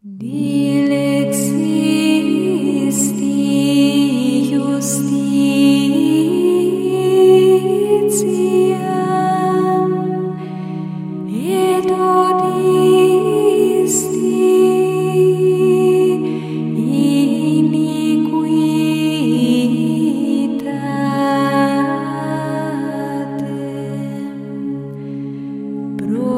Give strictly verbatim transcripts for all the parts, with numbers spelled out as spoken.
Dilexi justitia et odisti iniquitatem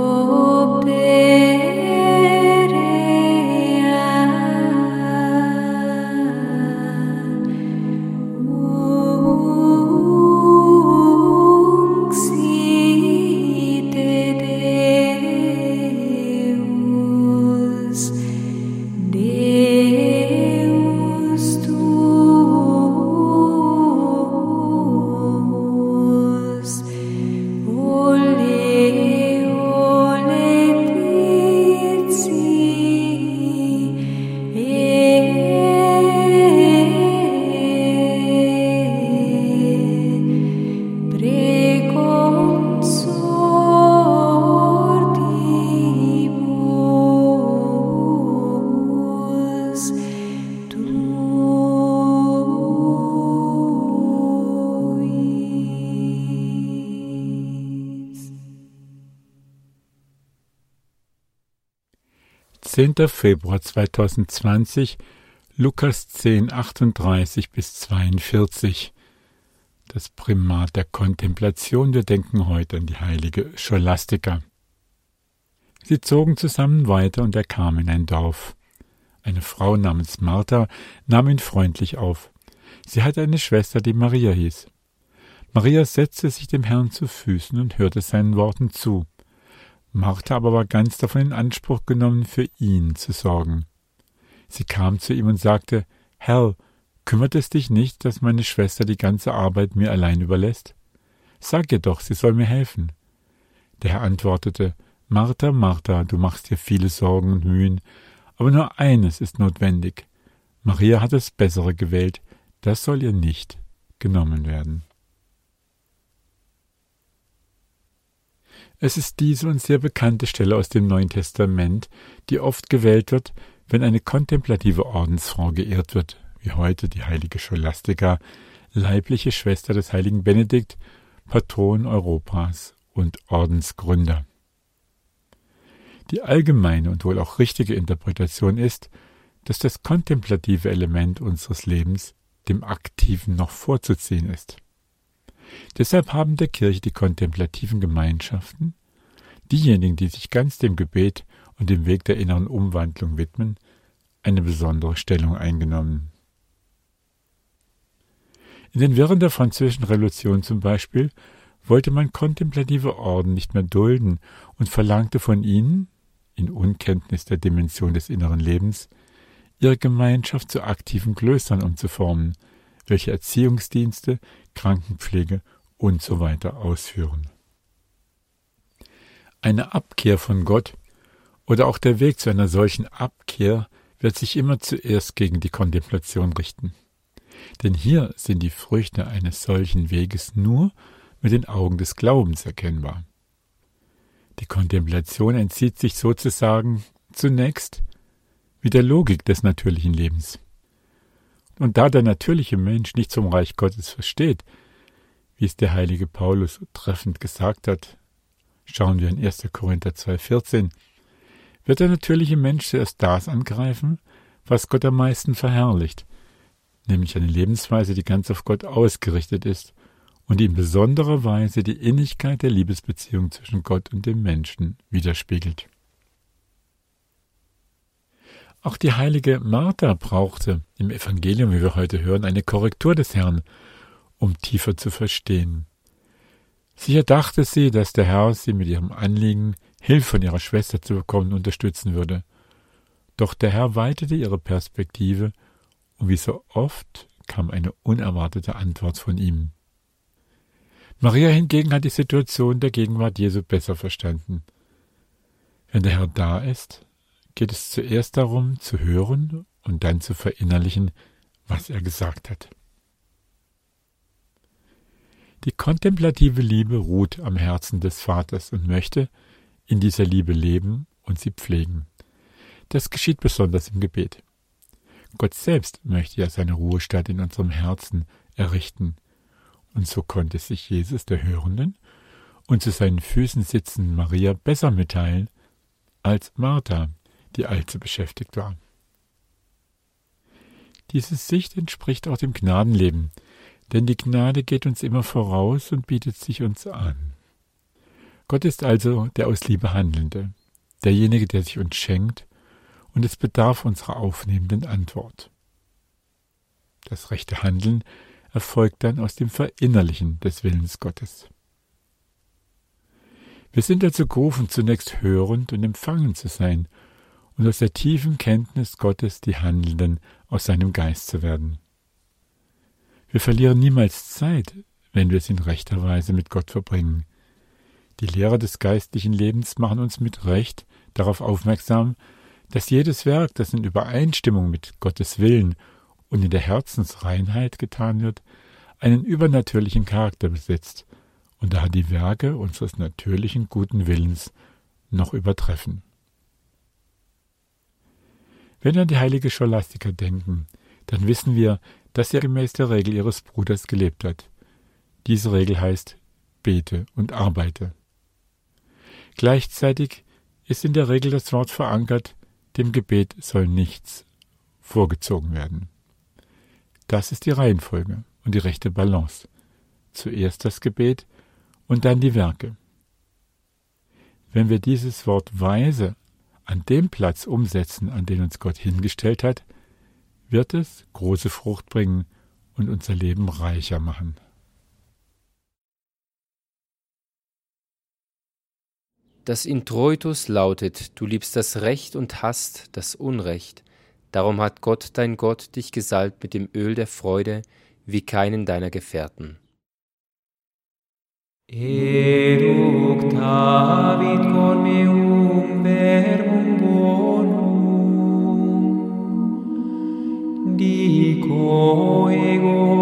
zehnter Februar zweitausendzwanzig, Lukas zehn, achtunddreißig bis zweiundvierzig. Das Primat der Kontemplation. Wir denken heute an die heilige Scholastica. Sie zogen zusammen weiter und er kam in ein Dorf. Eine Frau namens Martha nahm ihn freundlich auf. Sie hatte eine Schwester, die Maria hieß. Maria setzte sich dem Herrn zu Füßen und hörte seinen Worten zu. Martha aber war ganz davon in Anspruch genommen, für ihn zu sorgen. Sie kam zu ihm und sagte: Herr, kümmert es dich nicht, dass meine Schwester die ganze Arbeit mir allein überlässt? Sag ihr doch, sie soll mir helfen. Der Herr antwortete: Martha, Martha, du machst dir viele Sorgen und Mühen, aber nur eines ist notwendig. Maria hat das Bessere gewählt, das soll ihr nicht genommen werden. Es ist diese uns sehr bekannte Stelle aus dem Neuen Testament, die oft gewählt wird, wenn eine kontemplative Ordensfrau geehrt wird, wie heute die heilige Scholastica, leibliche Schwester des heiligen Benedikt, Patron Europas und Ordensgründer. Die allgemeine und wohl auch richtige Interpretation ist, dass das kontemplative Element unseres Lebens dem Aktiven noch vorzuziehen ist. Deshalb haben der Kirche die kontemplativen Gemeinschaften, diejenigen, die sich ganz dem Gebet und dem Weg der inneren Umwandlung widmen, eine besondere Stellung eingenommen. In den Wirren der Französischen Revolution zum Beispiel wollte man kontemplative Orden nicht mehr dulden und verlangte von ihnen, in Unkenntnis der Dimension des inneren Lebens, ihre Gemeinschaft zu aktiven Klöstern umzuformen, welche Erziehungsdienste, Krankenpflege und so weiter ausführen. Eine Abkehr von Gott oder auch der Weg zu einer solchen Abkehr wird sich immer zuerst gegen die Kontemplation richten. Denn hier sind die Früchte eines solchen Weges nur mit den Augen des Glaubens erkennbar. Die Kontemplation entzieht sich sozusagen zunächst wie der Logik des natürlichen Lebens. Und da der natürliche Mensch nicht zum Reich Gottes versteht, wie es der heilige Paulus so treffend gesagt hat, schauen wir in erster Korinther zwei, vierzehn, wird der natürliche Mensch zuerst das angreifen, was Gott am meisten verherrlicht, nämlich eine Lebensweise, die ganz auf Gott ausgerichtet ist und die in besonderer Weise die Innigkeit der Liebesbeziehung zwischen Gott und dem Menschen widerspiegelt. Auch die heilige Martha brauchte im Evangelium, wie wir heute hören, eine Korrektur des Herrn, um tiefer zu verstehen. Sicher dachte sie, dass der Herr sie mit ihrem Anliegen, Hilfe von ihrer Schwester zu bekommen, unterstützen würde. Doch der Herr weitete ihre Perspektive und wie so oft kam eine unerwartete Antwort von ihm. Maria hingegen hat die Situation der Gegenwart Jesu besser verstanden. Wenn der Herr da ist, geht es zuerst darum, zu hören und dann zu verinnerlichen, was er gesagt hat. Die kontemplative Liebe ruht am Herzen des Vaters und möchte in dieser Liebe leben und sie pflegen. Das geschieht besonders im Gebet. Gott selbst möchte ja seine Ruhestadt in unserem Herzen errichten. Und so konnte sich Jesus der Hörenden und zu seinen Füßen sitzenden Maria besser mitteilen als Martha, die allzu beschäftigt war. Diese Sicht entspricht auch dem Gnadenleben, denn die Gnade geht uns immer voraus und bietet sich uns an. Gott ist also der aus Liebe Handelnde, derjenige, der sich uns schenkt, und es bedarf unserer aufnehmenden Antwort. Das rechte Handeln erfolgt dann aus dem Verinnerlichen des Willens Gottes. Wir sind also gerufen, zunächst hörend und empfangend zu sein und aus der tiefen Kenntnis Gottes die Handelnden aus seinem Geist zu werden. Wir verlieren niemals Zeit, wenn wir es in rechter Weise mit Gott verbringen. Die Lehrer des geistlichen Lebens machen uns mit Recht darauf aufmerksam, dass jedes Werk, das in Übereinstimmung mit Gottes Willen und in der Herzensreinheit getan wird, einen übernatürlichen Charakter besitzt und daher die Werke unseres natürlichen guten Willens noch übertreffen. Wenn wir an die heilige Scholastika denken, dann wissen wir, dass sie gemäß der Regel ihres Bruders gelebt hat. Diese Regel heißt: Bete und arbeite. Gleichzeitig ist in der Regel das Wort verankert: Dem Gebet soll nichts vorgezogen werden. Das ist die Reihenfolge und die rechte Balance. Zuerst das Gebet und dann die Werke. Wenn wir dieses Wort weise an dem Platz umsetzen, an den uns Gott hingestellt hat, wird es große Frucht bringen und unser Leben reicher machen. Das Introitus lautet: Du liebst das Recht und hasst das Unrecht. Darum hat Gott, dein Gott, dich gesalbt mit dem Öl der Freude wie keinen deiner Gefährten. Eductavit cor meum verbum bonum, dico ego